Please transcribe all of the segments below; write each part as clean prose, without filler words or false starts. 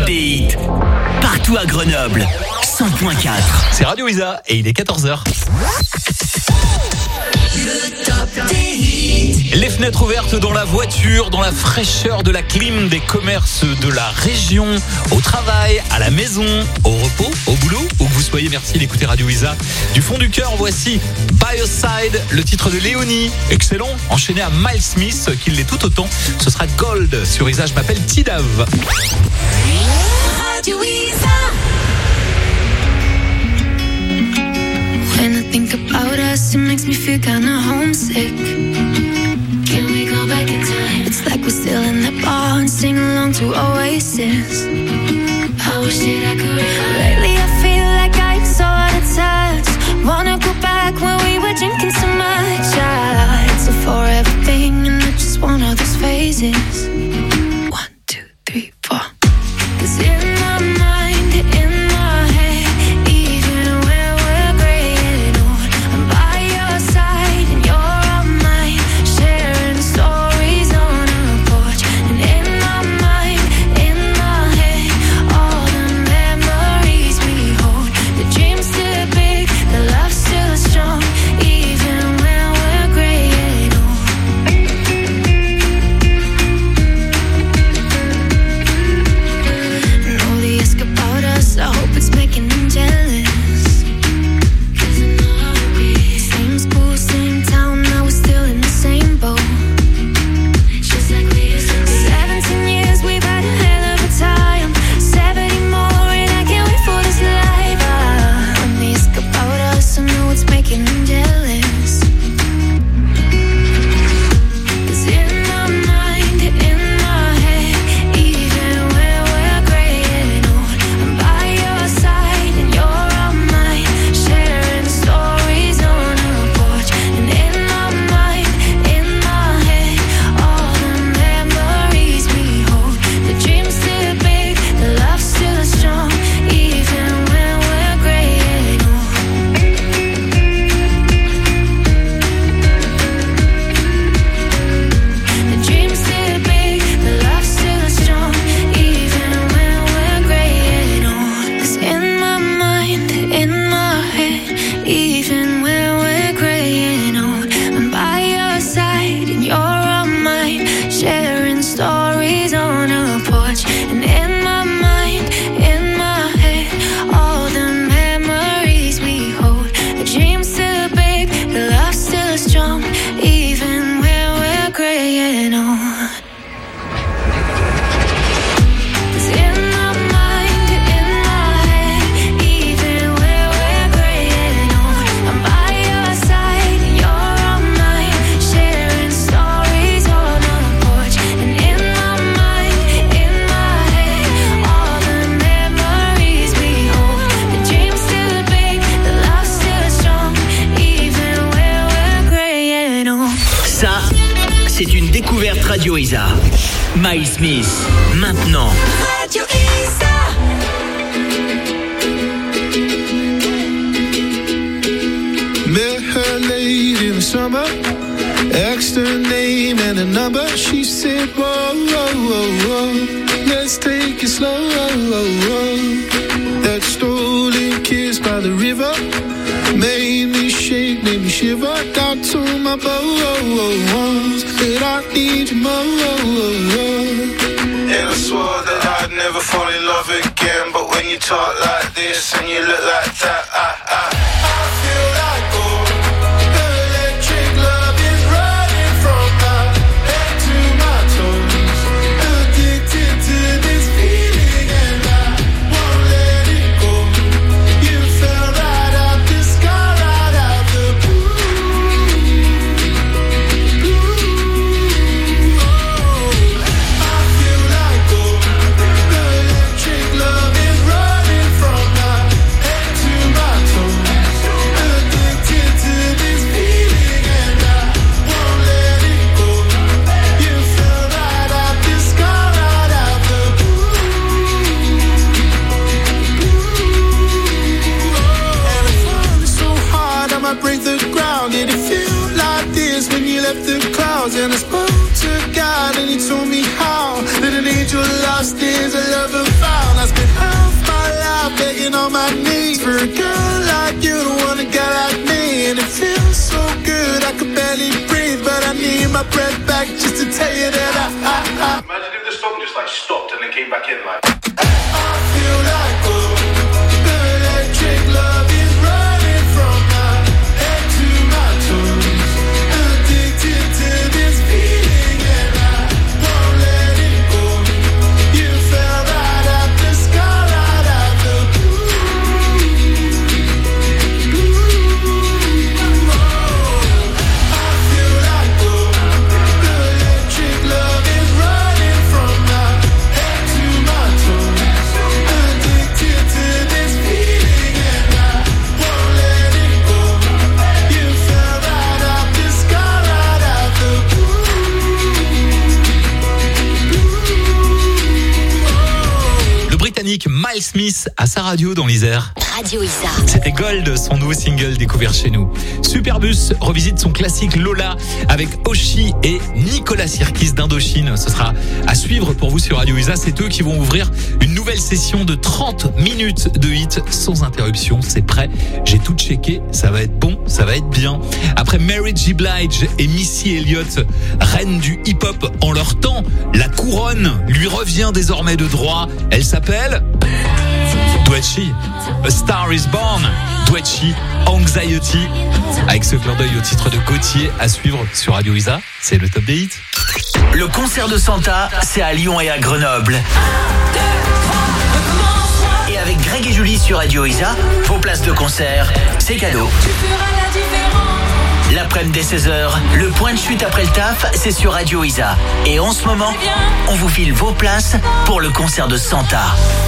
des hits. Partout à Grenoble, 100.4. C'est Radio Isa et il est 14h. Le top des hits. Les fenêtres ouvertes dans la voiture, dans la fraîcheur de la clim des commerces de la région, au travail, à la maison, au repos, au boulot, où que vous soyez. Merci d'écouter Radio Isa. Du fond du cœur, voici By Your Side, le titre de Léonie. Excellent, enchaîné à Miles Smith, qui l'est tout autant. Ce sera Gold sur Isa, je m'appelle Tidav. Radio Isa. When I think about us, it makes me feel kinda homesick. Can we go back in time? It's like we're still in that bar and sing along to Oasis. I wish that I could rewind. Lately I feel like I'm so out of touch. Wanna go back when we were drinking so much. It's a forever thing and I just want all those phases. 1, 2, 3, 4. 'Cause in my mind, in my head, even when we're graying old, I'm by your side and you're on mine, sharing stories on a porch. And in my mind, in my head, all the memories we hold. The dream's still big, the love's still strong, even when we're graying old. And all the ask about us, I hope it's making them jealous. 'Cause I know we same school, same town, now we're still in the same boat. Just like we used to be. 17 years, we've had a hell of a time. 70 more, and I can't wait for this life. When they ask about us, I know it's making them jealous. 'Cause in my mind, in my head, even when we're graying old, I'm by your side and you're on mine, sharing stories on a porch. And in my mind, in my head, all the memories we hold. The dream's still big, the love's still strong, even when we're graying old. The dream's still big, the love's still strong, even when we're graying old. 'Cause in my mind, in my head, even when we're graying old, I'm by your side and you're on mine, sharing stories on a porch. And in my mind, in my head, all the memories we hold. The dream's still big, the love's still strong, even when we're graying old. 'Cause in my mind, in my head, even when we're graying old, I'm by your side and you're on mine, sharing stories on a porch. And in my mind, in my head, all the memories we hold. The dream's still big, the love's still strong, even when we're graying old. Ça, c'est une découverte Radio Isa. Miles Smith, maintenant. Radio Isa. Met her late in the summer, asked her name and a number. She said, whoa, whoa, whoa, whoa, let's take it slow. That stolen kiss by the river made me shake, made me shiver. Got to my bones that I need you more. And I swore that I'd never fall in love again. But when you talk like this and you look like that, I feel like gold. Electric love is running from my head to my toes. Addicted to this feeling and I won't let it go. You fell right out the sky, right out the blue. I feel like gold. Electric love is running from my head to my toes. Addicted to this feeling and I won't let it go. You fell right out the sky, right out the blue. And I'm falling so hard I might break the ground. Did it feel like this when you left the clouds? And I spoke to God and he told me how that an angel lost is a lover found. I for a girl like you to want a guy like me. And it feels so good, I could barely breathe, but I need my breath back just to tell you that I Imagine if the song just like stopped and then came back in like. I feel like electric love is running from my head to my toes. Addicted to this feeling and I won't let it go. You fell right out the sky, right out the blue. I feel like electric love is running from my head to my toes. Addicted to this feeling and I won't let it go. You fell right out the sky, right out the blue. Le Britannique Miles Smith à sa radio dans l'Isère. Radio Isa. C'était Gold, son nouveau single découvert chez nous. Superbus revisite son classique Lola avec Oshi et Nicolas Sirkis d'Indochine. Ce sera à suivre pour vous sur Radio Isa. C'est eux qui vont ouvrir une nouvelle session de 30 minutes de hits sans interruption. C'est prêt, j'ai tout checké, ça va être bon, ça va être bien. Après Mary J. Blige et Missy Elliott, reine du hip-hop en leur temps, la couronne lui revient désormais de droit. Elle s'appelle Doechii, A Star Is Born. Doechii, Anxiety, avec ce clin d'œil au titre de Gauthier à suivre sur Radio Isa. C'est le top des hits. Le concert de Santa, c'est à Lyon et à Grenoble. Et avec Greg et Julie sur Radio Isa, vos places de concert, c'est cadeau. L'après-midi dès 16h, le point de chute après le taf, c'est sur Radio Isa. Et en ce moment, on vous file vos places pour le concert de Santa.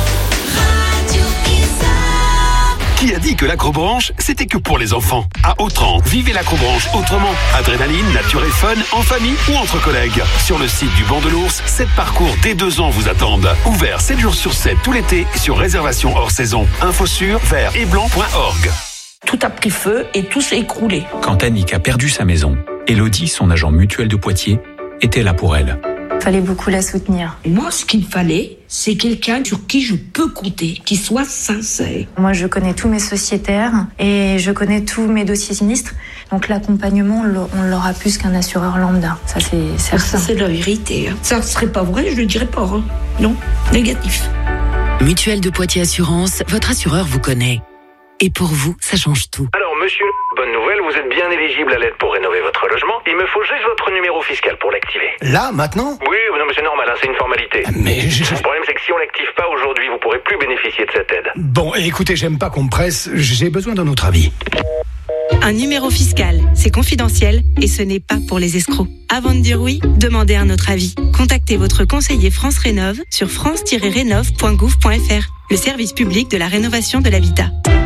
Qui a dit que l'acrobranche, c'était que pour les enfants? À Autran, vivez l'acrobranche autrement. Adrénaline, nature et fun, en famille ou entre collègues. Sur le site du Banc de l'Ours, 7 parcours dès 2 ans vous attendent. Ouvert 7 jours sur 7 tout l'été sur réservation hors saison. Info sur vert-et-blanc.org. Tout a pris feu et tout s'est écroulé. Quand Annick a perdu sa maison, Élodie, son agent mutuel de Poitiers, était là pour elle. Il fallait beaucoup la soutenir. Moi, ce qu'il me fallait, c'est quelqu'un sur qui je peux compter, qui soit sincère. Moi, je connais tous mes sociétaires et je connais tous mes dossiers sinistres. Donc l'accompagnement, on l'aura plus qu'un assureur lambda. Ça, c'est certain. Ça, c'est la vérité. Ça ne serait pas vrai, je le dirais pas. Hein. Non, négatif. Mutuelle de Poitiers Assurance, votre assureur vous connaît. Et pour vous, ça change tout. Alors, monsieur, bonne nouvelle, vous êtes bien éligible à l'aide pour rénover votre logement. Il me faut juste votre numéro fiscal pour l'activer. Là, maintenant? Oui, non, mais c'est normal, hein, c'est une formalité. Mais Le problème, c'est que si on l'active pas aujourd'hui, vous pourrez plus bénéficier de cette aide. Bon, écoutez, j'aime pas qu'on me presse, j'ai besoin d'un autre avis. Un numéro fiscal, c'est confidentiel et ce n'est pas pour les escrocs. Avant de dire oui, demandez un autre avis. Contactez votre conseiller France Rénov sur france-rénov.gouv.fr, le service public de la rénovation de l'habitat.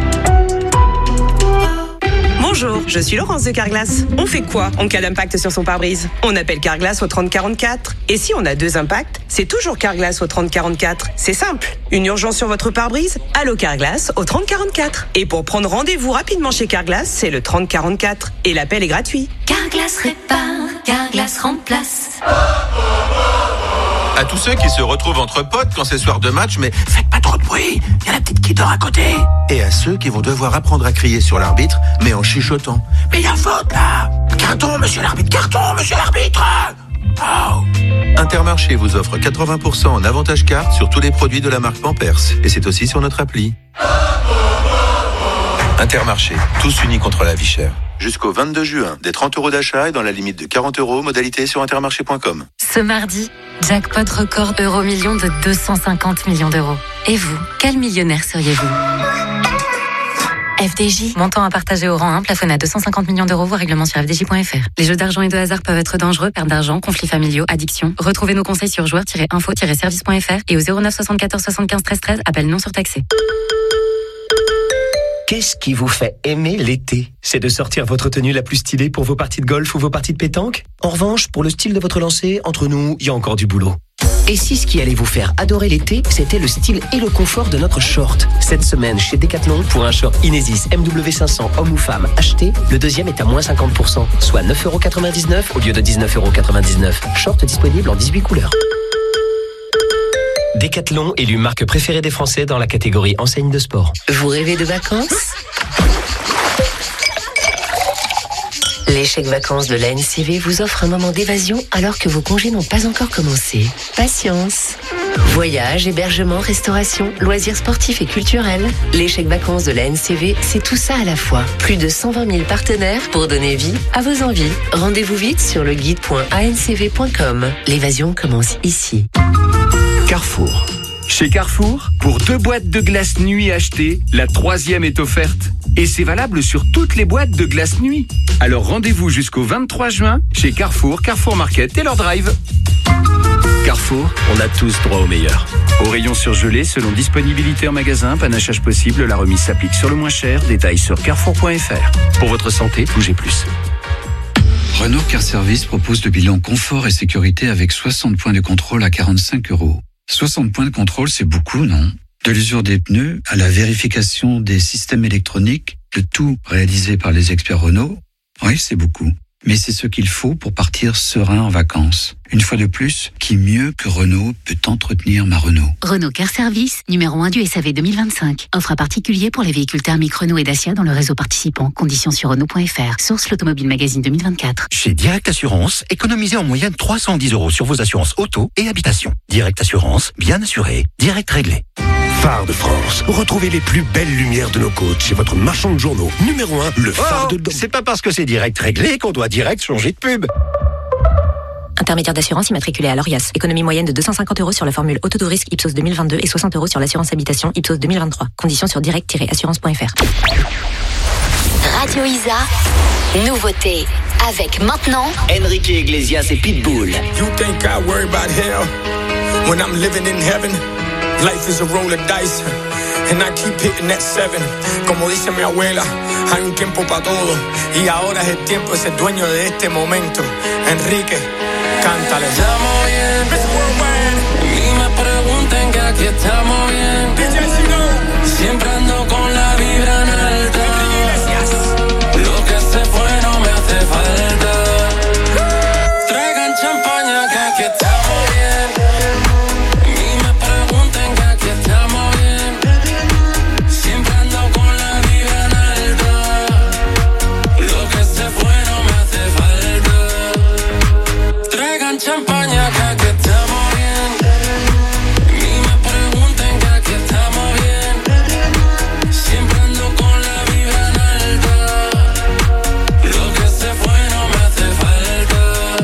Bonjour, je suis Laurence de Carglass. On fait quoi en cas d'impact sur son pare-brise? On appelle Carglass au 3044. Et si on a 2 impacts, c'est toujours Carglass au 3044. C'est simple. Une urgence sur votre pare-brise? Allô Carglass au 3044. Et pour prendre rendez-vous rapidement chez Carglass, c'est le 3044. Et l'appel est gratuit. Carglass répare, Carglass remplace. À tous ceux qui se retrouvent entre potes quand c'est soir de match, mais faites pas trop de bruit, il y a la petite qui dort à côté. Et à ceux qui vont devoir apprendre à crier sur l'arbitre, mais en chuchotant. Mais il y a faute là! Carton, monsieur l'arbitre, carton, monsieur l'arbitre! Oh. Intermarché vous offre 80% en avantage carte sur tous les produits de la marque Pampers. Et c'est aussi sur notre appli. Intermarché, tous unis contre la vie chère. Jusqu'au 22 juin, des 30 € d'achat et dans la limite de 40 €, modalité sur intermarché.com. Ce mardi, jackpot record euro-million de 250 millions d'euros. Et vous, quel millionnaire seriez-vous? FDJ, montant à partager au rang 1, plafonné à 250 millions d'euros, voire règlement sur fdj.fr. Les jeux d'argent et de hasard peuvent être dangereux, perte d'argent, conflits familiaux, addiction. Retrouvez nos conseils sur joueurs-info-service.fr et au 09 74 75 13 13, appel non surtaxé. Qu'est-ce qui vous fait aimer l'été? C'est de sortir votre tenue la plus stylée pour vos parties de golf ou vos parties de pétanque? En revanche, pour le style de votre lancer, entre nous, il y a encore du boulot. Et si ce qui allait vous faire adorer l'été, c'était le style et le confort de notre short? Cette semaine, chez Decathlon, pour un short Inesis MW500 homme ou femme acheté, le deuxième est à moins 50%, soit 9,99 € au lieu de 19,99 €. Short disponible en 18 couleurs. Décathlon élu marque préférée des Français dans la catégorie enseigne de sport. Vous rêvez de vacances ? Les chèques vacances de la NCV vous offrent un moment d'évasion alors que vos congés n'ont pas encore commencé. Patience. Voyage, hébergement, restauration, loisirs sportifs et culturels. Les chèques vacances de la NCV, c'est tout ça à la fois. Plus de 120 000 partenaires pour donner vie à vos envies. Rendez-vous vite sur le guide.ancv.com. L'évasion commence ici. Carrefour. Chez Carrefour, pour 2 boîtes de glace nuit achetées, la 3e est offerte. Et c'est valable sur toutes les boîtes de glace nuit. Alors rendez-vous jusqu'au 23 juin chez Carrefour, Carrefour Market et leur drive. Carrefour, on a tous droit au meilleur. Au rayon surgelé, selon disponibilité en magasin, panachage possible, la remise s'applique sur le moins cher. Détails sur carrefour.fr. Pour votre santé, bougez plus. Renault Car Service propose le bilan confort et sécurité avec 60 points de contrôle à 45 €. 60 points de contrôle, c'est beaucoup, non ? De l'usure des pneus à la vérification des systèmes électroniques, le tout réalisé par les experts Renault. Oui, c'est beaucoup. Mais c'est ce qu'il faut pour partir serein en vacances. Une fois de plus, qui mieux que Renault peut entretenir ma Renault ? Renault Car Service, numéro 1 du SAV 2025. Offre à particulier pour les véhicules thermiques Renault et Dacia dans le réseau participant. Conditions sur Renault.fr. Source l'Automobile Magazine 2024. Chez Direct Assurance, économisez en moyenne 310 € sur vos assurances auto et habitation. Direct Assurance, bien assuré, direct réglé. Phare de France. Retrouvez les plus belles lumières de nos côtes chez votre marchand de journaux. Numéro 1, le phare de... C'est pas parce que c'est direct réglé qu'on doit direct changer de pub. Intermédiaire d'assurance immatriculé à l'ORIAS. Économie moyenne de 250 € sur la formule Auto-Risque Ipsos 2022 et 60 € sur l'assurance habitation Ipsos 2023. Conditions sur direct-assurance.fr. Radio Isa, nouveauté. Avec maintenant Enrique Iglesias et Pitbull. You think I worry about hell when I'm living in heaven? Life is a roll of dice and I keep hitting that 7. Como dice mi abuela, hay un tiempo para todo y ahora es el tiempo de ser dueño de este momento. Enrique, cántale. Estamos bien, ni me pregunten que aquí estamos bien. Siempre ando con la vibra en alta. Lo que se fue no me hace falta. Traigan champaña que aquí estamos bien. Ni me pregunten que aquí estamos bien. Siempre ando con la vibra en alta. Lo que se fue no me hace falta. Traigan champaña que aquí estamos bien. Ni me pregunten que aquí estamos bien. Siempre ando con la vibra en alta. Lo que se fue no me hace falta.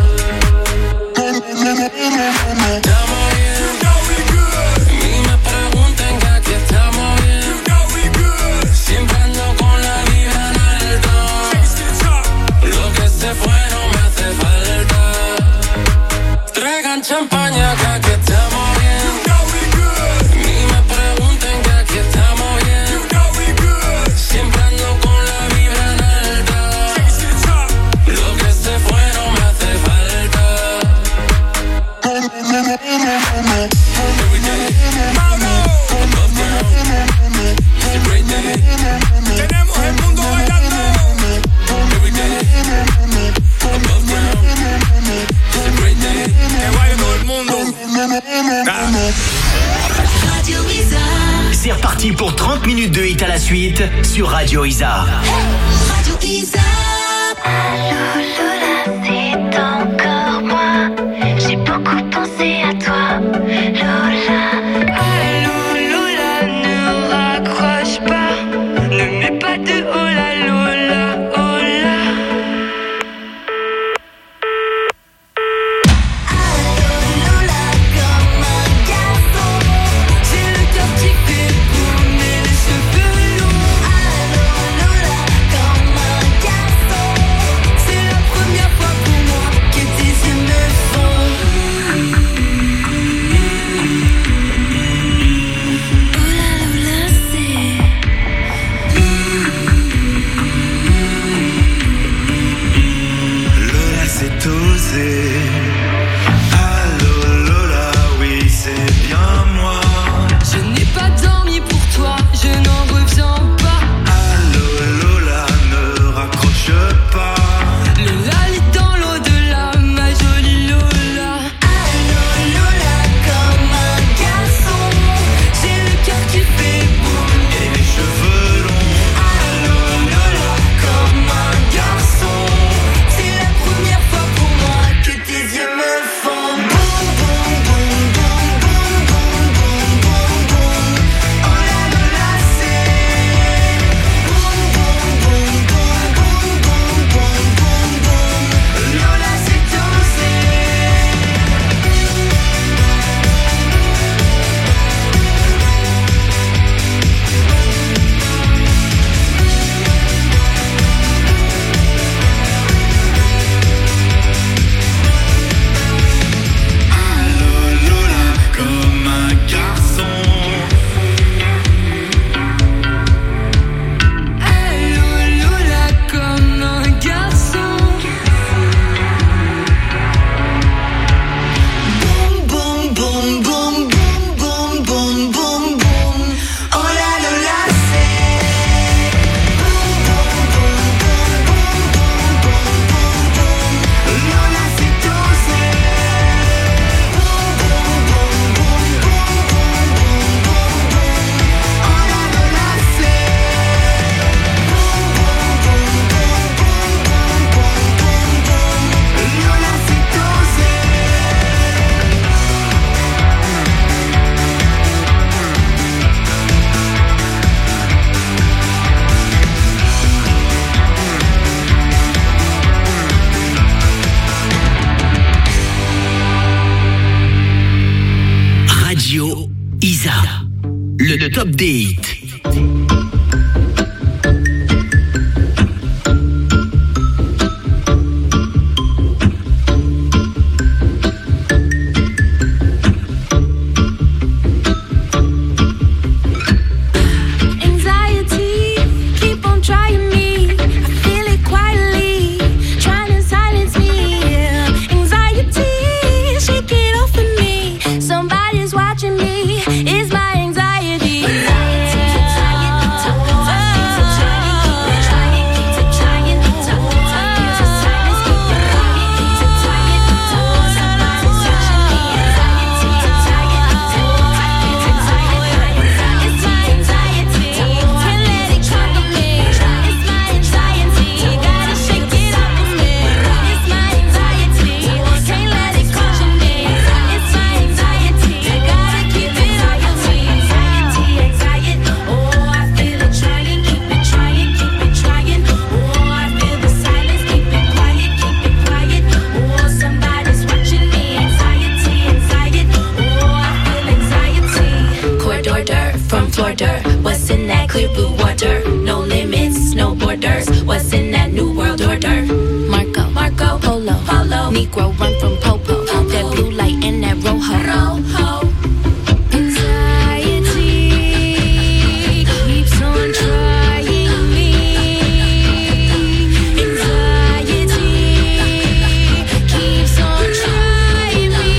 Estamos bien. Ni me pregunten que aquí estamos bien. Siempre ando con la vibra en alta. Lo que se fue no me hace falta. Traigan champaña que aquí estamos bien. Ni me pregunten que aquí estamos bien. Siempre ando con la vibra en alta. Lo que se fue no me hace falta. Tenemos el mundo bailando. Que baile todo el mundo. C'est reparti pour 30 minutes de hit à la suite sur Radio Isa. Radio Isa. Allô Lola, c'est encore moi. J'ai beaucoup pensé à toi, Lola. Allô Lola, ne raccroche pas. Ne mets pas de hola Lola, hola. Allô Lola, comme un garçon. J'ai le cœur qui fait tourner les cheveux longs. Allô Lola, comme un garçon. C'est la première fois pour moi que tes yeux me font. Oula Lola, c'est. Lola, c'est osé. Allô Lola, oui c'est bien moi. Je n'ai pas dormi pour toi, je n'en reviens pas. Allô Lola, ne raccroche pas. Lola lit dans l'au-delà, ma jolie Lola. Allô Lola, comme un garçon. le top des hits. Somebody's watching me. It's my anxiety. Negro run from Popo. That blue light and that rojo. Anxiety keeps on trying me. Anxiety keeps on trying me.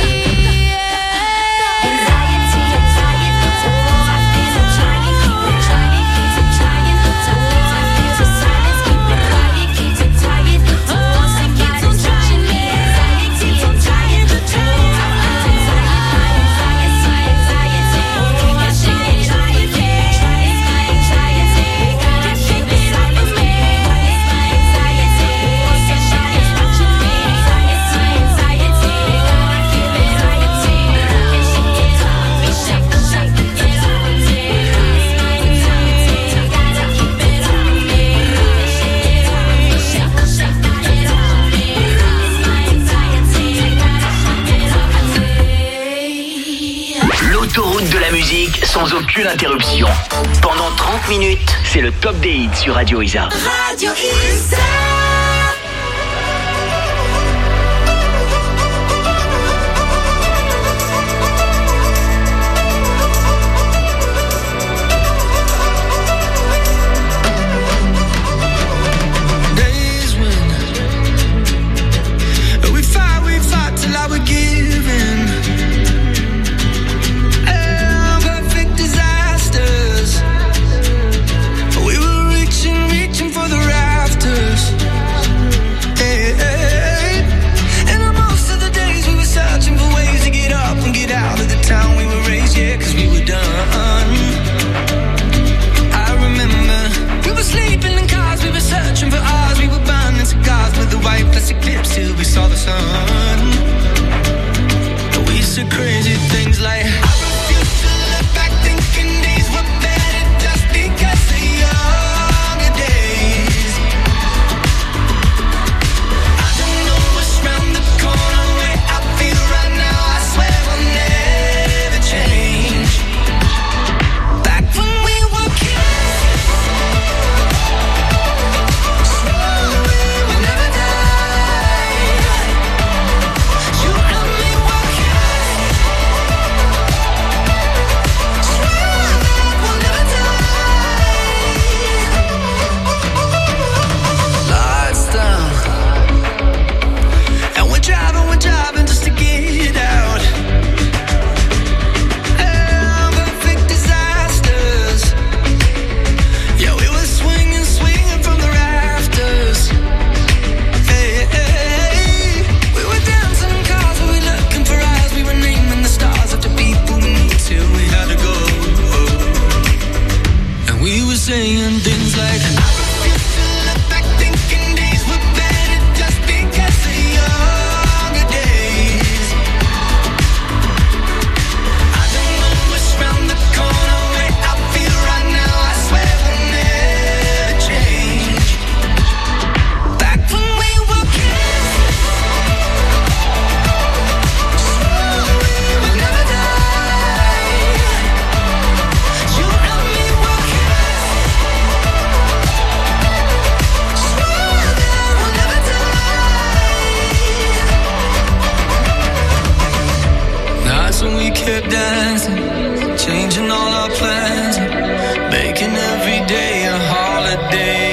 Anxiety, oh, I feel it trying, keep it trying, keeps it trying. Oh, I feel the silence, keep it quiet, keeps it tired. Oh, somebody's touching me. Anxiety, I'm tired of trying. L'autoroute de la musique sans aucune interruption. Pendant 30 minutes, c'est le top des hits sur Radio Isa. Radio Isa. Days when we fight till I would give in. Perfect disasters. We were reaching for the rafters. Hey, hey. And on most of the days we were searching for ways to get up and get out of the town we were raised, yeah, 'cause we were done. I remember we were sleeping in cars, we were searching for ours, we were burning cigars with the white plastic clips till we saw the sun. We said crazy things like, I refuse to look back thinking these were better just because of younger days. I don't know what's round the corner, way I feel right now, I swear will never change. Back when we were kids, swore we would never die. You and me were kids, kept dancing, changing all our plans, making every day a holiday.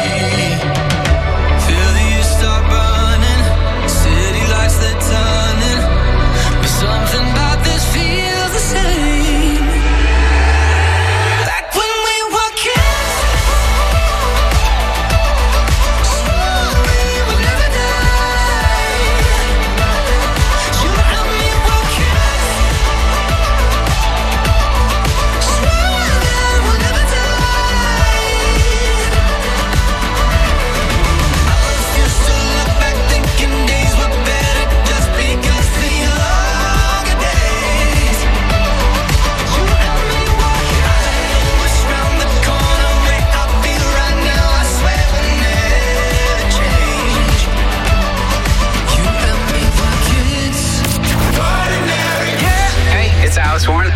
Feel the years start burning, city lights they're turning, but something about this feels the same. Like when we were kids, swore we would never die. You and me were kids, swore that we'll never die. I refuse to look back thinking days were better just because the younger days. You and me were kids, what's round the corner where I feel right now, I swear will never change. You and me were kids, ordinary. Hey, it's Alice Warren.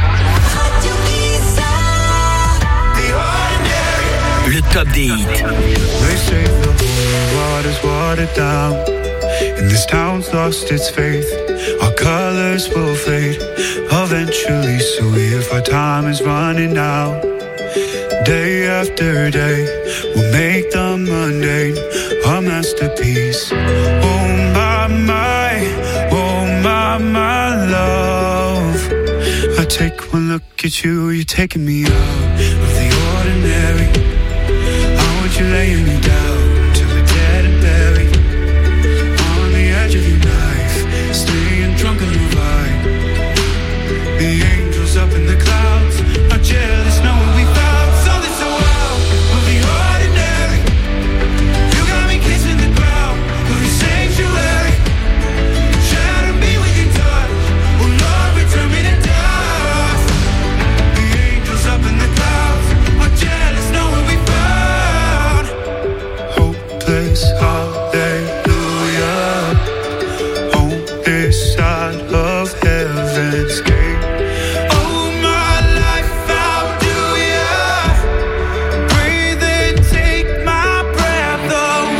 Le top des hits. They say the holy water's watered down, and this town's lost its faith. Our colors will fade eventually, so if our time is running out, day after day, we'll make the mundane a masterpiece. Oh my love, I take one look at you, you're taking me out of the ordinary. I want you laying me down till we're dead and buried, on the edge of your knife, staying drunk on your vibe. The angels up in the clouds are jealous knowing we found something so out of the ordinary. You got me kissing the ground of your sanctuary, shadow me with your touch, oh Lord, return me to dust. The angels up in the clouds are jealous knowing we found hopeless hallelujah on this side of heaven's gate. Oh my life, how do ya breathe and take my breath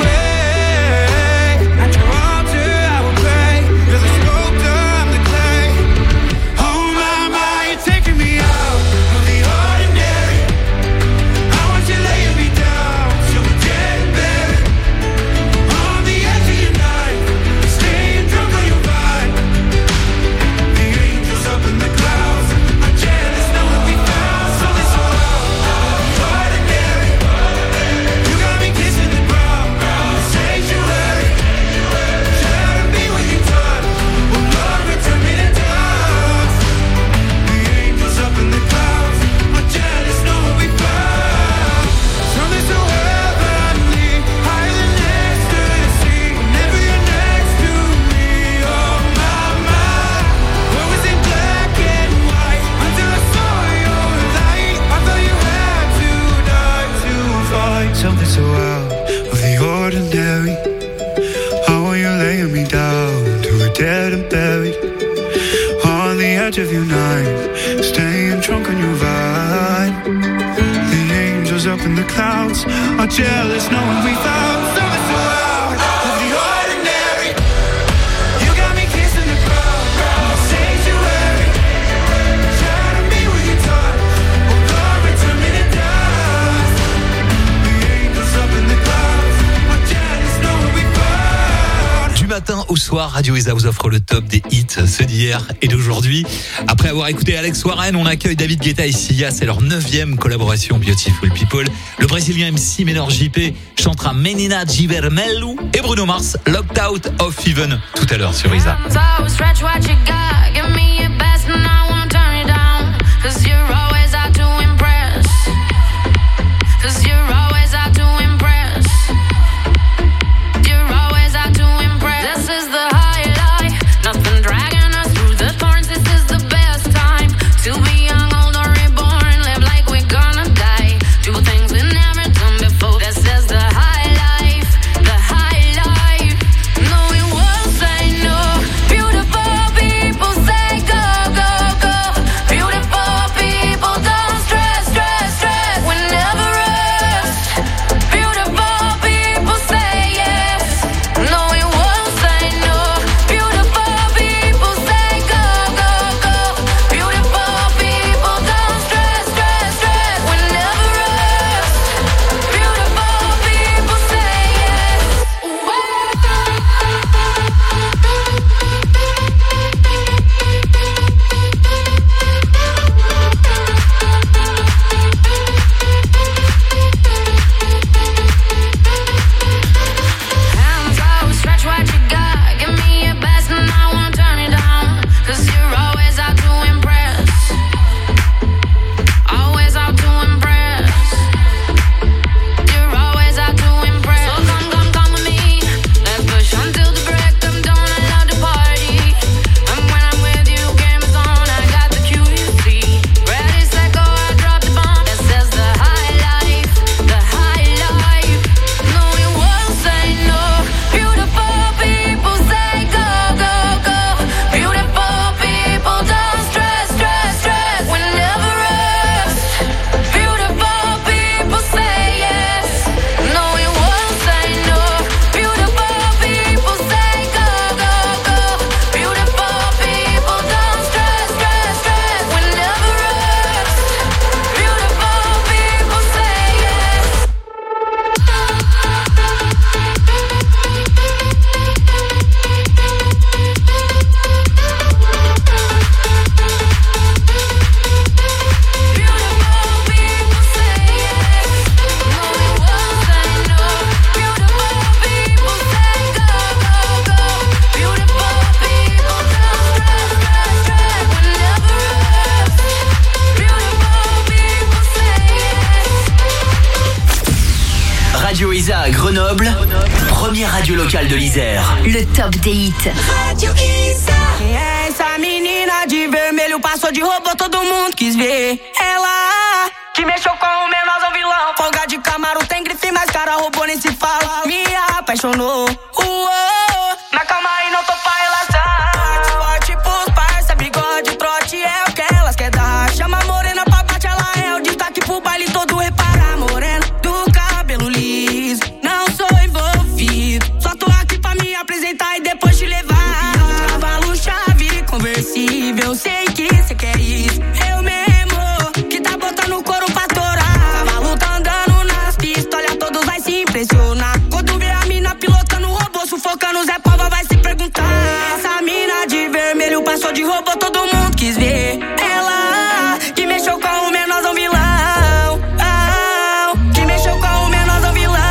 away? At your altar I will pray, you're the sculptor, I'm the clay. Oh my, you're taking me out of the ordinary. I want you laying me down till we're dead and buried, on the edge of your knife, staying drunk on your vine. The angels up in the clouds are jealous knowing we found something so ordinary. You got me kissing the ground, sanctuary, shadow me with your touch, oh Lord, return me to dust. The angels up in the clouds are jealous knowing we found something so heavenly, higher than ecstasy. Whenever you're next to me, oh my, what was in black and white until I saw your light? I thought you had to die to find something so out of the ordinary. How are you laying me down to a dead and buried, on the edge of your knife, staying drunk on your vine. The angels up in the clouds are jealous knowing we found something so out of the ordinary. You got me kissing the ground, sanctuary, shadow me with your touch, oh Lord, return me to dust. The angels up in the clouds are jealous knowing we found. Du matin au soir, Radio Isa vous offre le top des hits, ceux d'hier et d'aujourd'hui. Après avoir écouté Alex Warren, on accueille David Guetta et Sia. C'est leur 9e collaboration Beautiful People. Le Brésilien MC Menor JP chantera Menina de Vermelho et Bruno Mars Locked Out of Heaven tout à l'heure sur Isa. Beautiful people say go. à Grenoble, première radio locale de l'Isère. Le top des hits. Radio Isa. Quem é essa menina de vermelho? Passou de robô, todo mundo quis ver. Ela que mexeu com o menorzão vilão. Folga de Camaro, tem grife, mas cara robô nem se fala. Me apaixonou. Mas calma aí, não tô pra relação. Forte pros parça, bigode, trote é o que elas quer dar. Chama a morena pra bate, ela é o destaque pro baile todo. Repara, morena do cabelo liso. Não sou envolvido, só tô aqui pra me apresentar e depois te levar. Cavalo, chave, conversível, sei que cê quer isso. Eu mesmo, que tá botando o couro pra torar. Cavalo tá andando nas pistas, olha, todos vai se impressionar. Quando vê a mina pilotando o robô, sufocando o Zé Pova, vai se perguntar. Essa mina de vermelho passou de robô, todo mundo quis ver. Ela que mexeu com o menorzão vilão. Que mexeu com o menorzão vilão.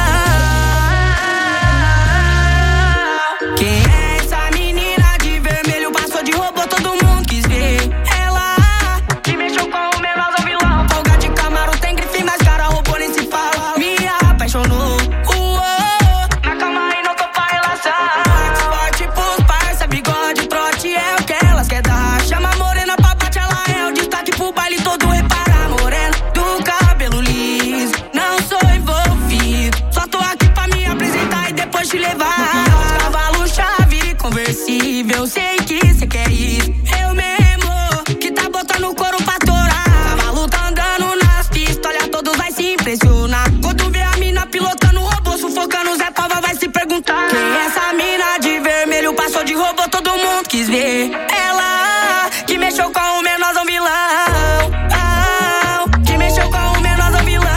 Quem é essa menina de vermelho? Passou de robô, todo mundo quis ver. Ela que mexeu com o menorzão vilão. Folga de Camaro, tem grife, mas cara robô nem se fala. Me apaixonou. Mas calma aí, não tô pra relação. Forte pros parça, bigode, trote é o que elas quer dar. Chama a morena pra bate, ela é o destaque pro baile todo. Repara, morena do cabelo liso. Não sou envolvido, só tô aqui pra me apresentar e depois te levar. Cavalo, chave, conversível, sei que cê quer isso. Eu mesmo, que tá botando o couro pra torar. Cavalo tá andando nas pistas, olha, todos vai se impressionar. Quando vê a mina pilotando o robô, sufocando o Zé Pova, vai se perguntar. Quem é essa mina de vermelho? Passou de robô, todo mundo quis ver. Ela que mexeu com o menorzão vilão. Que mexeu com o menorzão vilão.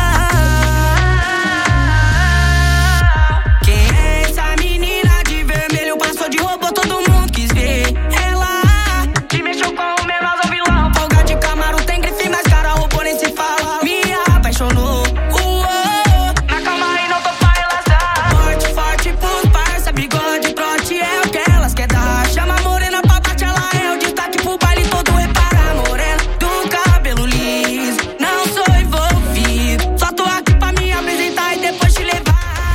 Quem é essa menina de vermelho? Passou de robô, todo mundo quis ver. Ela que mexeu com o menorzão vilão. Folga de Camaro, tem grife, mas cara robô nem se fala. Me apaixonou. Mas calma aí, não tô pra relação. Forte pros parça, bigode, trote é o que elas quer dar. Chama a morena pra bate, ela é o destaque pro baile todo. Repara, morena do cabelo liso. Não sou envolvido, só tô aqui pra me apresentar e depois te levar.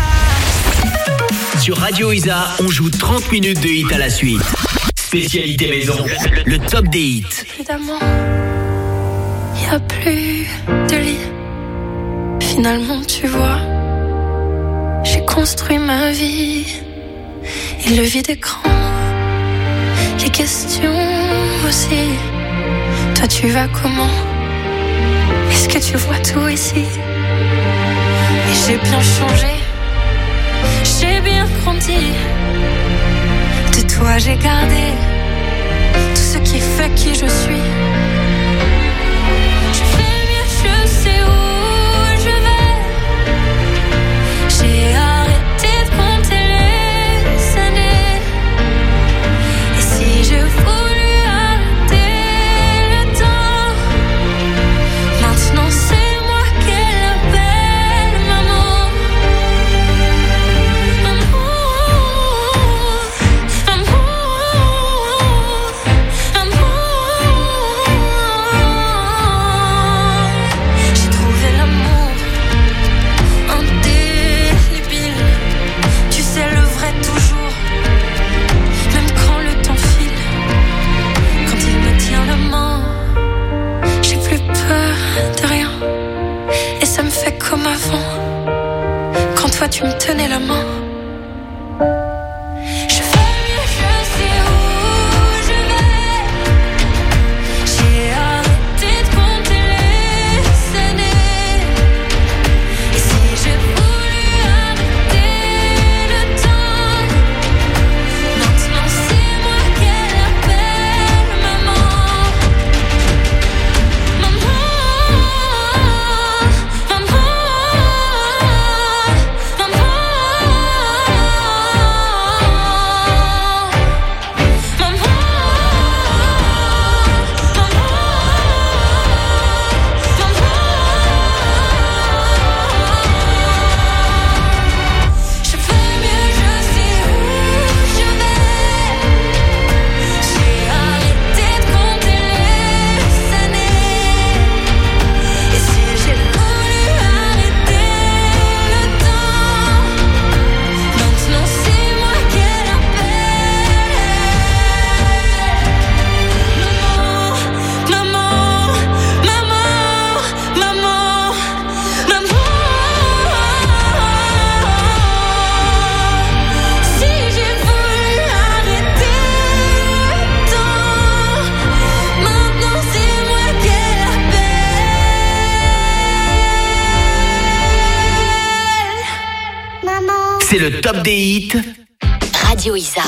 Sur Radio Isa, on joue 30 minutes de hits à la suite. Spécialité maison, le top des hits. Plus d'amour, y a plus de lit. Finalement, tu vois, j'ai construit ma vie. Et le vide écran, les questions aussi. Toi, tu vas comment? Est-ce que tu vois tout ici? Et j'ai bien changé, j'ai bien grandi. De toi, j'ai gardé tout ce qui fait qui je suis. Je fais mieux, je sais où je vais. J'ai arrêté de compter les années. Et si je voulais arrêter le temps, maintenant c'est moi qu'elle appelle maman. J'ai trouvé l'amour indélébile. Tu sais, le vrai toujours, même quand le temps file. Quand il me tient la main, j'ai plus peur de rien. Et ça me fait comme avant, quand toi tu me tenais la main. Je fais mieux, je sais où je vais. J'ai arrêté de compter les années. Et si j'ai voulu arrêter le temps, maintenant c'est moi qu'elle appelle maman. Maman, maman, maman. top des hits. Radio Isa.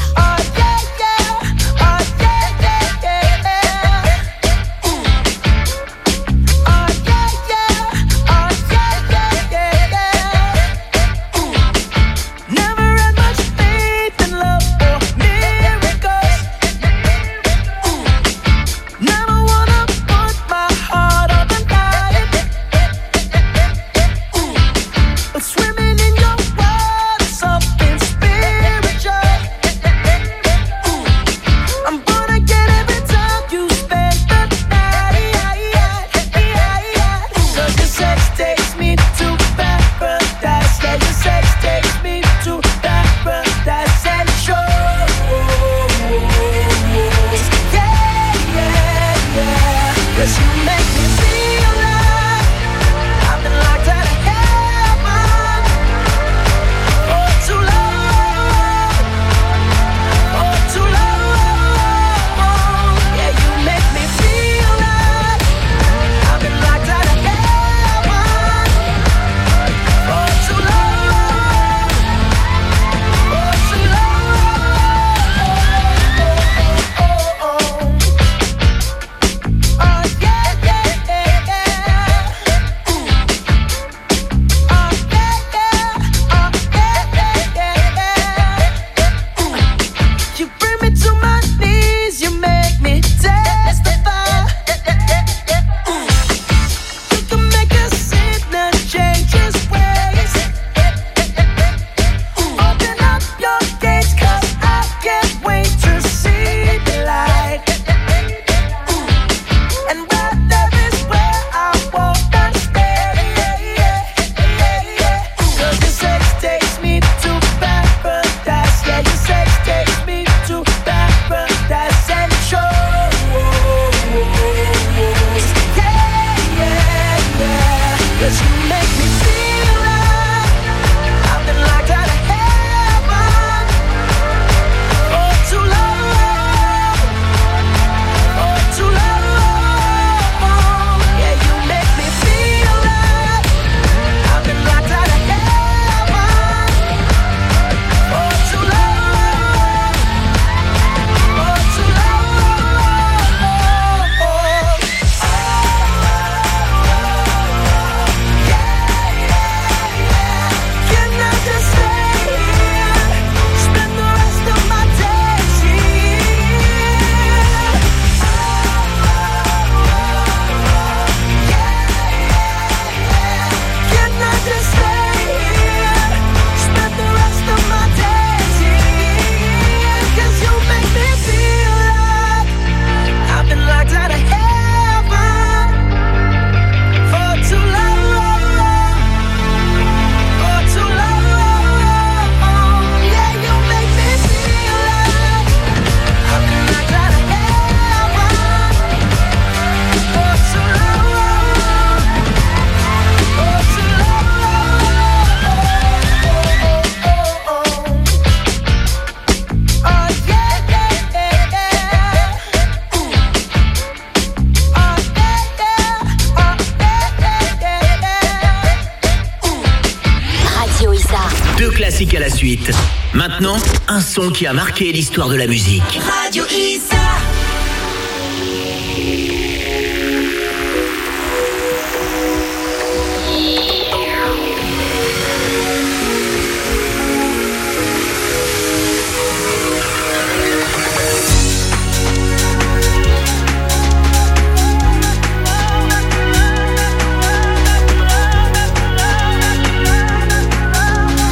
classiques à la suite. Maintenant, un son qui a marqué l'histoire de la musique. Radio Isa.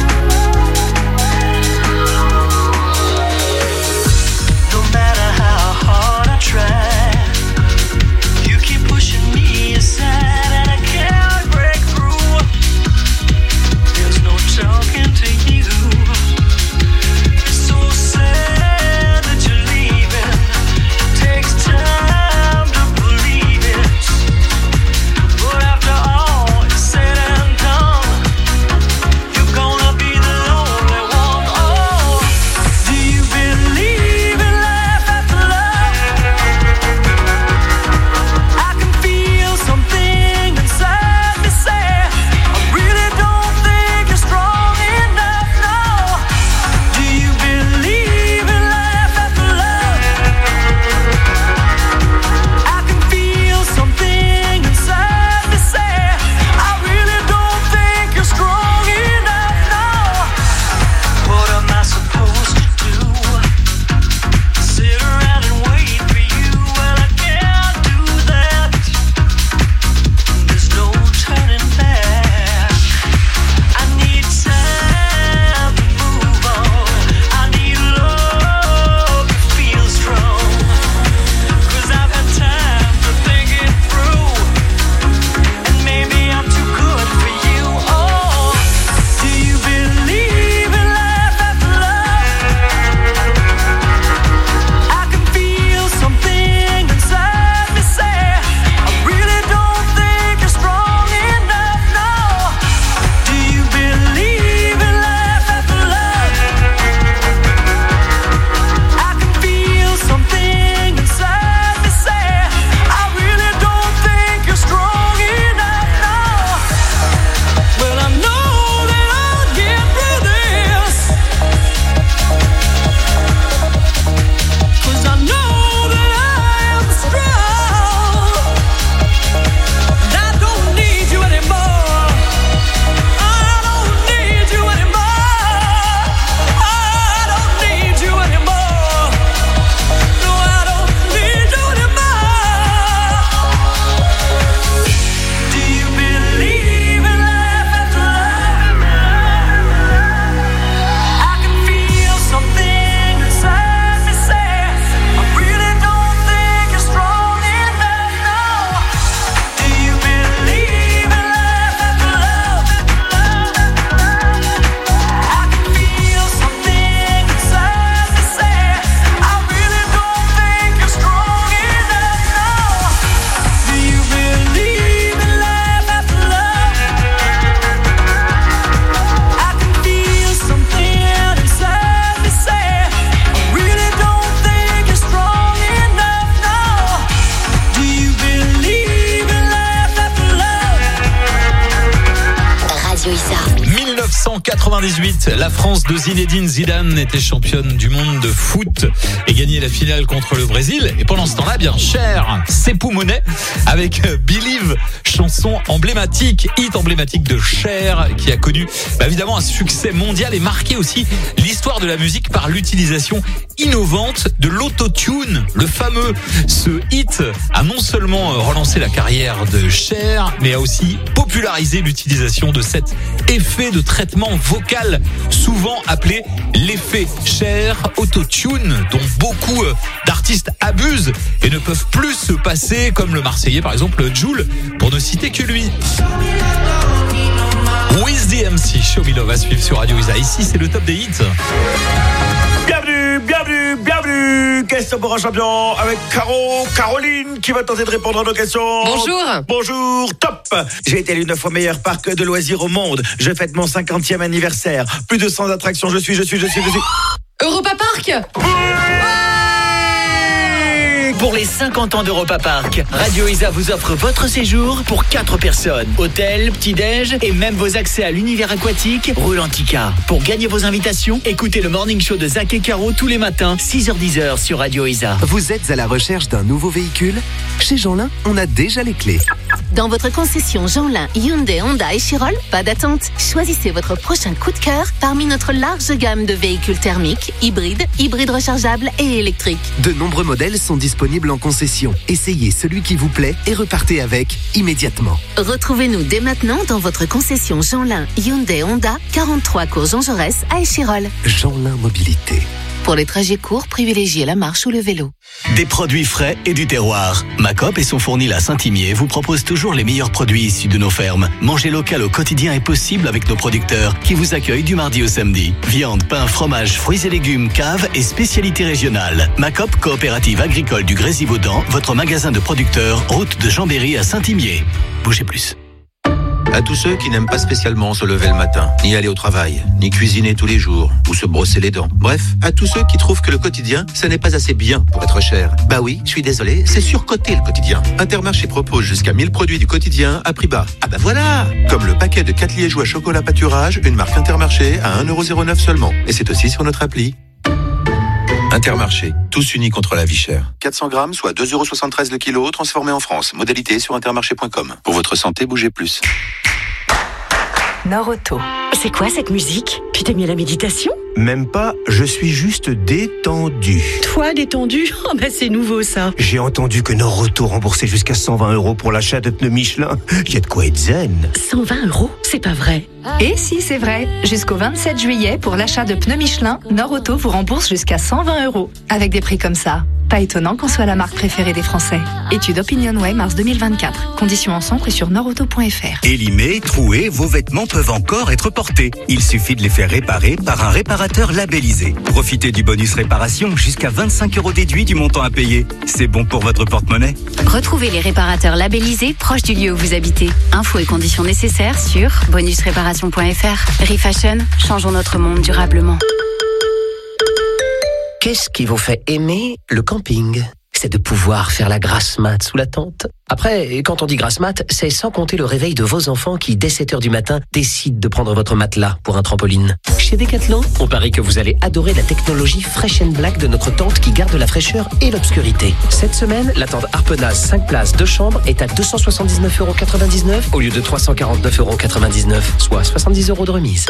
No matter how 98, la France de Zinedine Zidane était championne du monde de foot et gagnait la finale contre le Brésil. Et pendant ce temps-là, bien Cher s'époumonait avec Believe, chanson emblématique, hit emblématique de Cher, qui a connu évidemment un succès mondial et marqué aussi l'histoire de la musique par l'utilisation innovante de l'autotune. Le fameux, ce hit a non seulement relancé la carrière de Cher, mais a aussi popularisé l'utilisation de cet effet de traitement vocal, souvent appelé l'effet Cher autotune, dont beaucoup d'artistes abusent et ne peuvent plus se passer, comme le Marseillais par exemple Jul, pour ne citer que lui. With the MC, Show Me Love à suivre sur Radio Isa. Ici c'est le top des hits. Bienvenue. Question pour un champion avec Caroline qui va tenter de répondre à nos questions. Bonjour, top. J'ai été l'une 9 fois meilleur parc de loisirs au monde. Je fête mon 50e anniversaire. Plus de 100 attractions. Je suis. Europa Park. Pour les 50 ans d'Europa Park, Radio Isa vous offre votre séjour pour 4 personnes. Hôtel, petit-déj et même vos accès à l'univers aquatique Roulantica. Pour gagner vos invitations, écoutez le morning show de Zach et Caro tous les matins, 6h-10h sur Radio Isa. Vous êtes à la recherche d'un nouveau véhicule ? Chez Jeanlin, on a déjà les clés. Dans votre concession Jeanlin, Hyundai, Honda et Chirol, pas d'attente. Choisissez votre prochain coup de cœur parmi notre large gamme de véhicules thermiques, hybrides rechargeables et électriques. De nombreux modèles sont disponibles en concession. Essayez celui qui vous plaît et repartez avec immédiatement. Retrouvez-nous dès maintenant dans votre concession Jeanlin, Hyundai, Honda, 43 cours Jean Jaurès à Échirol. Jeanlin Mobilité. Pour les trajets courts, privilégiez la marche ou le vélo. Des produits frais et du terroir. Macop et son fournil à Saint-Imier vous proposent toujours les meilleurs produits issus de nos fermes. Manger local au quotidien est possible avec nos producteurs qui vous accueillent du mardi au samedi. Viande, pain, fromage, fruits et légumes, cave et spécialités régionales. Macop, coopérative agricole du Grésivaudan, votre magasin de producteurs, route de Chambéry à Saint-Imier. Bougez plus. À tous ceux qui n'aiment pas spécialement se lever le matin, ni aller au travail, ni cuisiner tous les jours, ou se brosser les dents. Bref, à tous ceux qui trouvent que le quotidien, ça n'est pas assez bien pour être cher. Bah oui, je suis désolé, c'est surcoté le quotidien. Intermarché propose jusqu'à 1000 produits du quotidien à prix bas. Ah bah voilà! Comme le paquet de 4 liégeois chocolat pâturage, une marque Intermarché à 1,09€ seulement. Et c'est aussi sur notre appli. Intermarché, tous unis contre la vie chère. 400 grammes, soit 2,73€ le kilo, transformé en France. Modalité sur intermarché.com. Pour votre santé, bougez plus. Nord-Auto. C'est quoi cette musique? Tu t'es mis à la méditation? Même pas, je suis juste détendu. Toi, détendu? Oh bah c'est nouveau ça. J'ai entendu que Nord-Auto remboursait jusqu'à 120€ pour l'achat de pneus Michelin. Il y a de quoi être zen. 120€? C'est pas vrai. Et si, c'est vrai. Jusqu'au 27 juillet, pour l'achat de pneus Michelin, Nord-Auto vous rembourse jusqu'à 120€. Avec des prix comme ça. Pas étonnant qu'on soit la marque préférée des Français. Étude OpinionWay, mars 2024. Conditions en centre et sur nordauto.fr. Élimés, troués, vos vêtements peuvent encore être portés. Il suffit de les faire réparer par un réparateur labellisé. Profitez du bonus réparation, jusqu'à 25€ déduit du montant à payer. C'est bon pour votre porte-monnaie. Retrouvez les réparateurs labellisés proches du lieu où vous habitez. Infos et conditions nécessaires sur bonusréparation.fr. Refashion, changeons notre monde durablement. Qu'est-ce qui vous fait aimer le camping ? C'est de pouvoir faire la grasse mat sous la tente. Après, quand on dit grasse mat, c'est sans compter le réveil de vos enfants qui, dès 7h du matin, décident de prendre votre matelas pour un trampoline. Chez Decathlon, on parie que vous allez adorer la technologie Fresh & Black de notre tente qui garde la fraîcheur et l'obscurité. Cette semaine, la tente Harpenaz 5 places 2 chambres est à 279,99€ au lieu de 349,99€, soit 70€ de remise.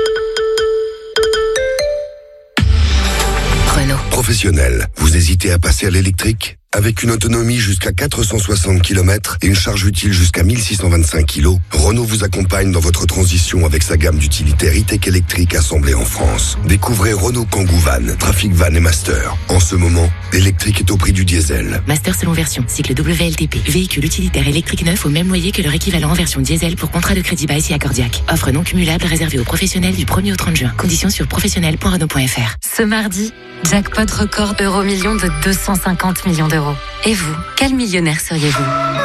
Professionnel, vous hésitez à passer à l'électrique ? Avec une autonomie jusqu'à 460 km et une charge utile jusqu'à 1625 kg, Renault vous accompagne dans votre transition avec sa gamme d'utilitaires e-tech électriques assemblés en France. Découvrez Renault Kangoo Van, Trafic Van et Master. En ce moment, l'électrique est au prix du diesel. Master selon version, cycle WLTP. Véhicule utilitaire électrique neuf au même loyer que leur équivalent en version diesel pour contrat de crédit bail si accordiaque. Offre non cumulable réservée aux professionnels du 1er au 30 juin. Conditions sur professionnel.renault.fr. Ce mardi, jackpot record euro-million de 250 millions d'euros. Et vous, quel millionnaire seriez-vous ?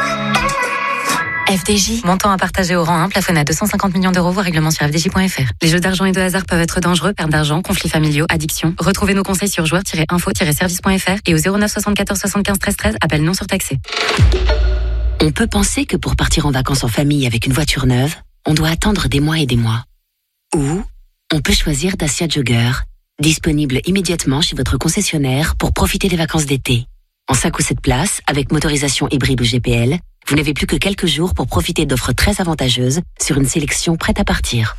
FDJ, montant à partager au rang 1, plafonné à 250 millions d'euros, voire règlement sur fdj.fr. Les jeux d'argent et de hasard peuvent être dangereux, perte d'argent, conflits familiaux, addiction. Retrouvez nos conseils sur joueurs-info-service.fr et au 09 74 75 13 13, appel non surtaxé. On peut penser que pour partir en vacances en famille avec une voiture neuve, on doit attendre des mois et des mois. Ou on peut choisir Dacia Jogger, disponible immédiatement chez votre concessionnaire pour profiter des vacances d'été. En 5 ou 7 places, avec motorisation hybride ou GPL, vous n'avez plus que quelques jours pour profiter d'offres très avantageuses sur une sélection prête à partir.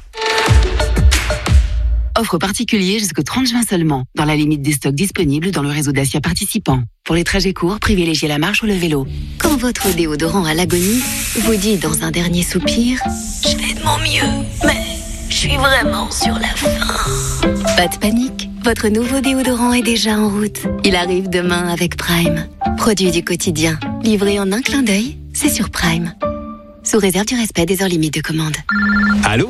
Offre particulier jusqu'au 30 juin seulement, dans la limite des stocks disponibles dans le réseau Dacia participant. Pour les trajets courts, privilégiez la marche ou le vélo. Quand votre déodorant à l'agonie vous dit dans un dernier soupir « Je fais de mon mieux, mais je suis vraiment sur la fin ». Pas de panique, votre nouveau déodorant est déjà en route. Il arrive demain avec Prime. Produit du quotidien, livré en un clin d'œil, c'est sur Prime. Sous réserve du respect des heures limites de commande. Allô ?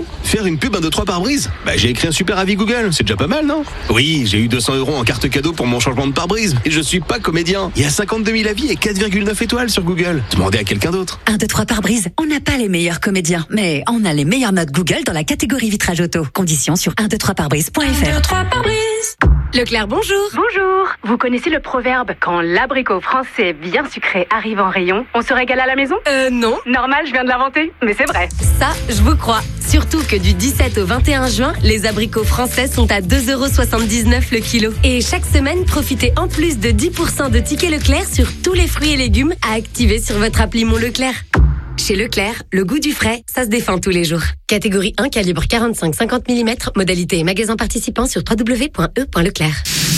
Faire une pub 1, 2, 3 pare-brise ? J'ai écrit un super avis Google, c'est déjà pas mal, non ? Oui, j'ai eu 200 € en carte cadeau pour mon changement de pare-brise, mais je suis pas comédien. Il y a 52 000 avis et 4,9 étoiles sur Google. Demandez à quelqu'un d'autre. 1, 2, 3 pare-brise, on n'a pas les meilleurs comédiens, mais on a les meilleures notes Google dans la catégorie vitrage auto. Conditions sur 123pare-brise.fr. 1, 2, 3 pare-brise. Leclerc, bonjour. Bonjour. Vous connaissez le proverbe « Quand l'abricot français bien sucré arrive en rayon, on se régale à la maison » Non. Normal, je viens de l'inventer, mais c'est vrai. Ça, je vous crois. Surtout que du 17 au 21 juin, les abricots français sont à 2,79 € le kilo. Et chaque semaine, profitez en plus de 10% de tickets Leclerc sur tous les fruits et légumes à activer sur votre appli Mon Leclerc. Chez Leclerc, le goût du frais, ça se défend tous les jours. Catégorie 1, calibre 45-50 mm, modalité et magasin participant sur www.e.leclerc.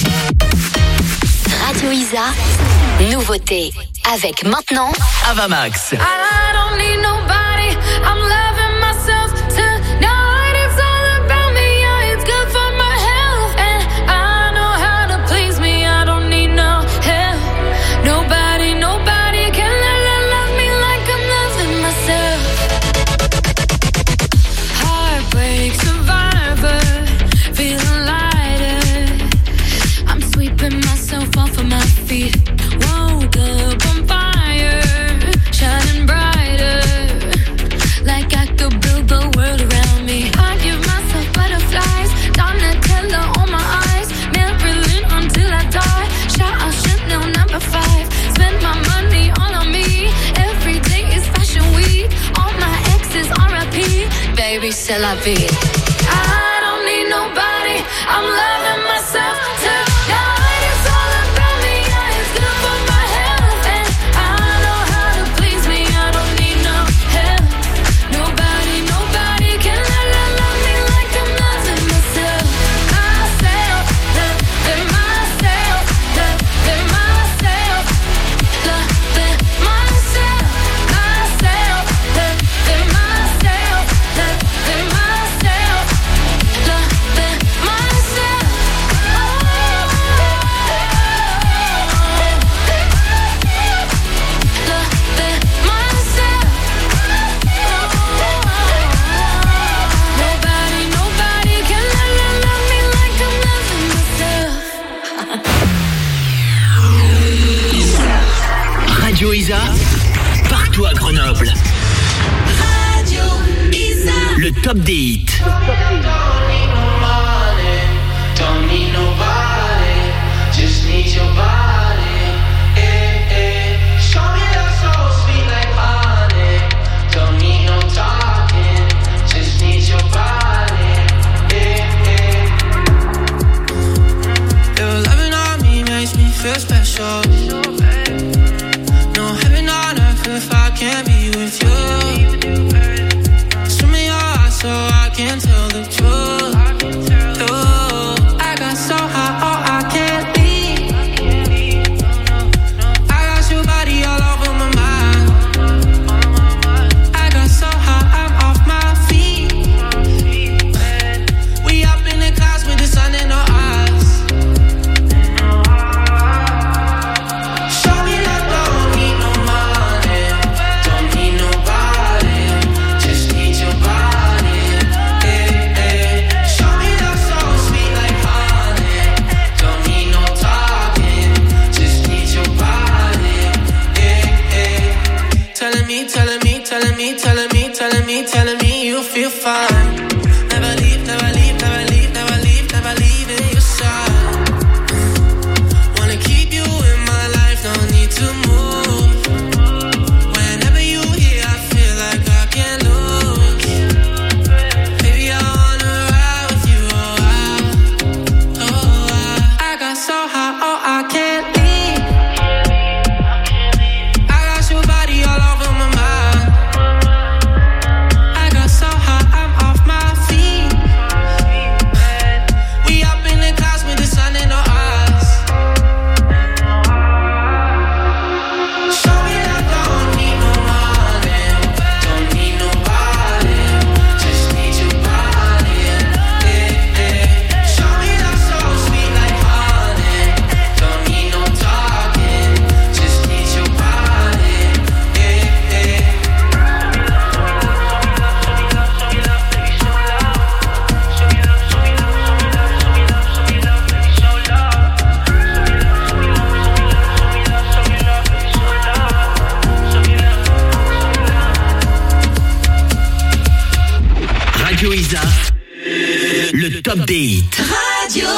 Radio Isa, nouveauté. Avec maintenant Avamax. I don't need nobody. I'm loving myself tonight. It's all about me. Yeah, it's good for my health. And I know how to please me. I don't need no help. Nobody can love me like I'm loving myself. Heartbreak survivor, feeling lighter. I'm sweeping myself off of my feet. Woke up on fire, shining brighter, like I could build the world around me. I give myself butterflies, Donatella on my eyes, Marilyn until I die. Shout out Chanel number 5, spend my money all on me. Every day is fashion week, all my exes R.I.P. Baby, c'est la vie. I don't need nobody, I'm loving myself tonight. It's all about me, yeah, it's good for my health. And I know how to please me, I don't need no help. Nobody can love me like I'm loving myself. Myself, loving myself, loving myself, loving myself, myself, loving myself, loving myself, loving myself. Nobody can love me like I'm loving myself. Radio Isa, partout à Grenoble. Radio Isa. Le top des hits. Don't need nobody, just need your body. Show me love so sweet like honey. Don't need no talking, just need your body. Your loving on me makes me feel special. No heaven on earth if I can't be with you. Swim in your eyes so I can tell the truth. I got so high, oh I can't leave. I got your body all over my mind. I got so high, I'm off my feet. We up in the clouds with the sun in our eyes. Show me love, don't need no money, don't need nobody, just need your body. Show me love so sweet like honey, don't need no talking, just need your body. Telling me you feel fine. Never leave in your side. Wanna keep you in my life, don't need to move. Whenever you here, I feel like I can't lose. Baby, I wanna ride with you all Top des hits. Radio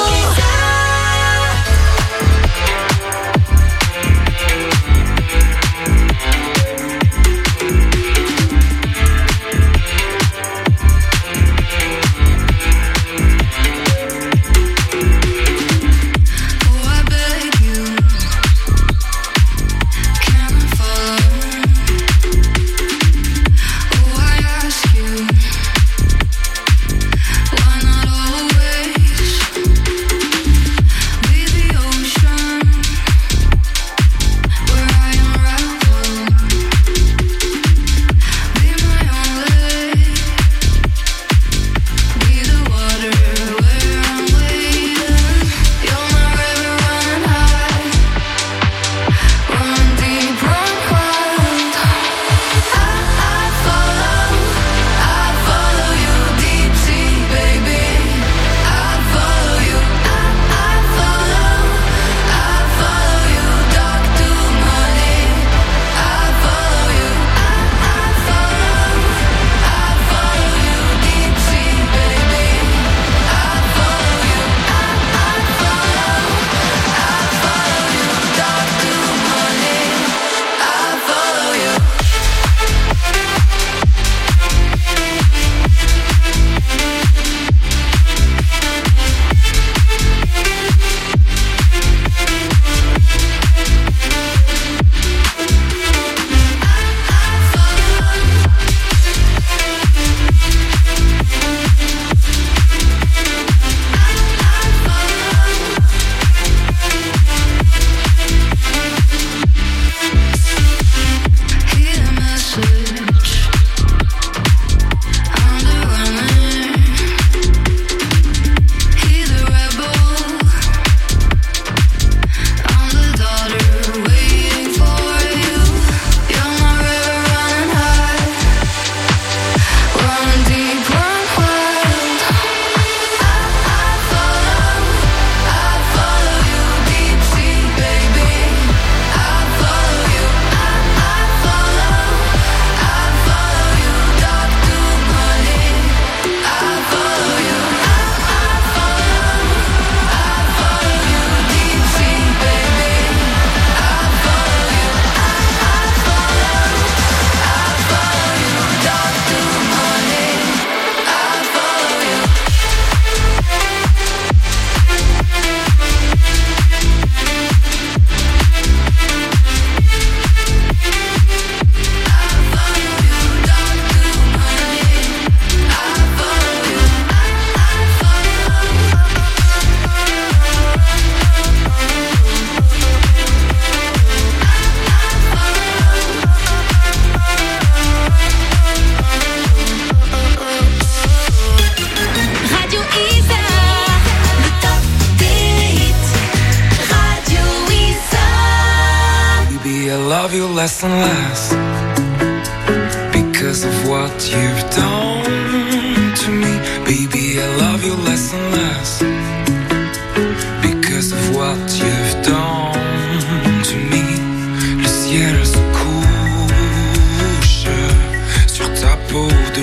love you less and less because of what you've done to me. Baby, I love you less and less because of what you've done to me. Le ciel se couche sur ta peau de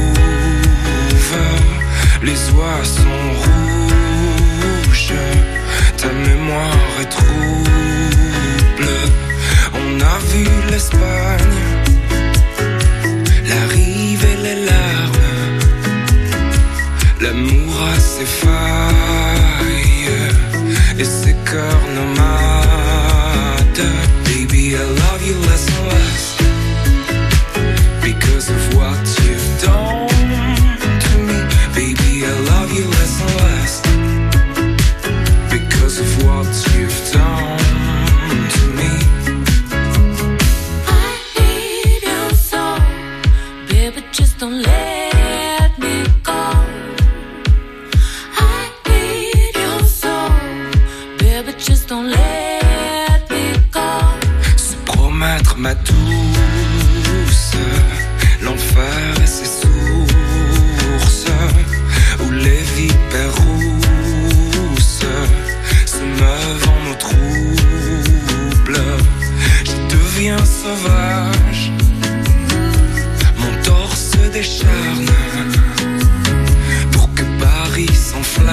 louve. Les oies sont rouges, ta mémoire est trouble. On a vu l'Espagne, la rive et les larmes. L'amour a ses failles et ses cœurs nomades. Baby, I love you less and less because of what you've done to me. Baby, I love you less and less because of what you've done to me. Just don't let me go. I need your soul, baby, just don't let me go. Se promettre ma douce, l'enfer et ses sources, où les vipères rousses se meuvent en eau trouble. Je deviens sauvage, décharne pour que Paris s'enflamme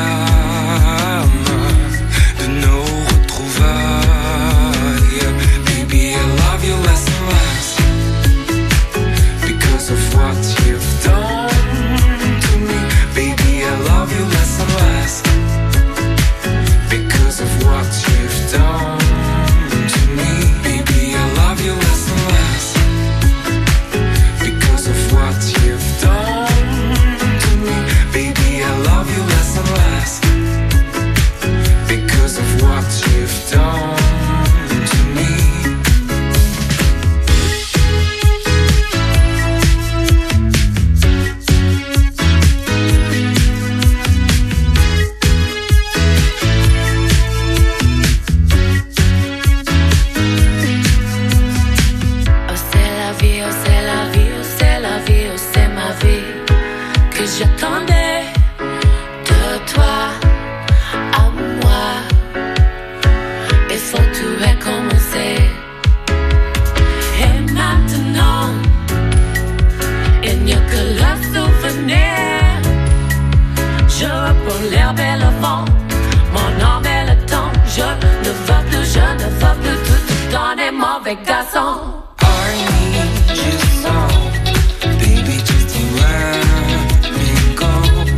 mauvais garçon. I need you so, baby, just to let me go.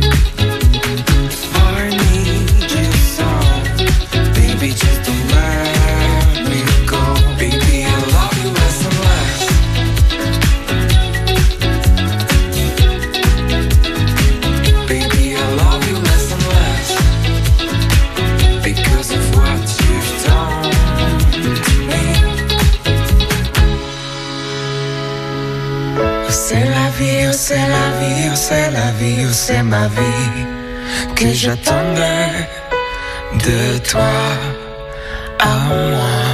I need you so, baby, just to let me go. Baby, I love you less and less. Baby, I love you less and less because of what you've done to me. Oh, c'est la vie, oh, c'est la vie, oh, c'est la vie, oh, c'est ma vie que j'attendais de toi à moi.